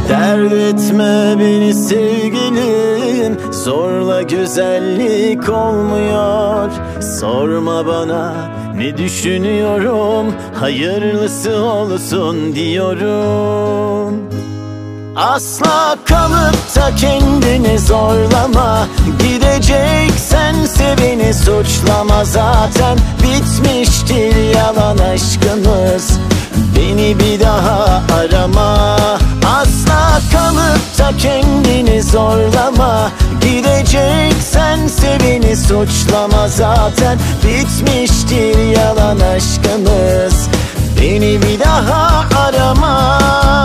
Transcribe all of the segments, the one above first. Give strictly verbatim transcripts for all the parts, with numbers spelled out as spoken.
Dert etme beni sevgilim, zorla güzellik olmuyor. Sorma bana ne düşünüyorum, hayırlısı olsun diyorum. Asla kalıp da kendini zorlama, gideceksense beni suçlama. Zaten bitmiştir yalan aşkımız, beni bir daha arama. Asla kalıp da kendini zorlama, gideceksense beni suçlama. Zaten bitmiştir yalan aşkımız, beni bir daha arama.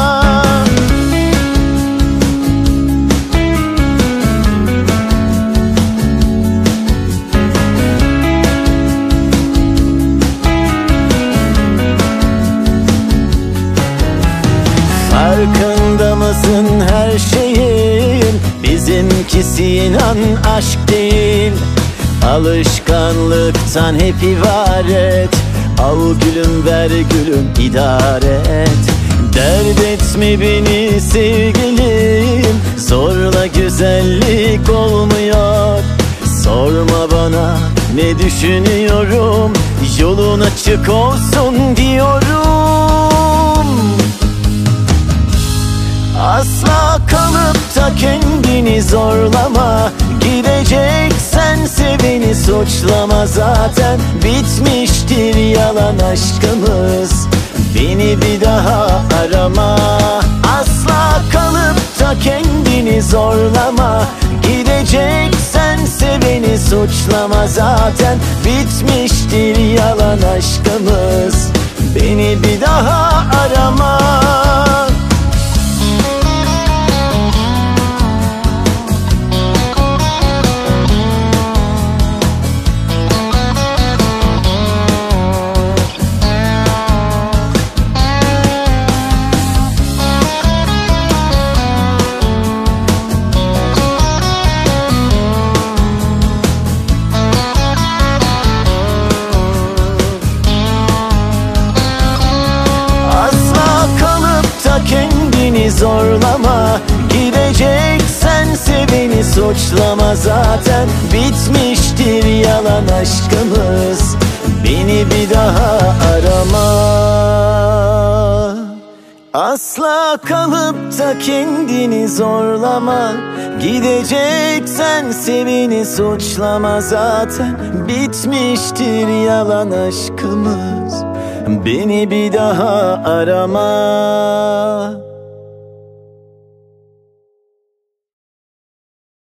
Farkında mısın her şeyin, bizimkisi inan aşk değil, alışkanlıktan hep ibaret. Al gülüm ver gülüm idare et. Dert etme beni sevgilim, zorla güzellik olmuyor. Sorma bana ne düşünüyorum, yolun açık olsun diyorum. Asla kalıp da kendini zorlama, gideceksense beni suçlama. Zaten bitmiştir yalan aşkımız, beni bir daha arama. Asla kalıp da kendini zorlama, gideceksense beni suçlama. Zaten bitmiştir yalan aşkımız, beni bir daha arama. Kendini zorlama, gideceksense beni suçlama. Zaten bitmiştir yalan aşkımız, beni bir daha arama. Asla kalıp da kendini zorlama, gideceksense beni suçlama. Zaten bitmiştir yalan aşkımız, beni bir daha arama.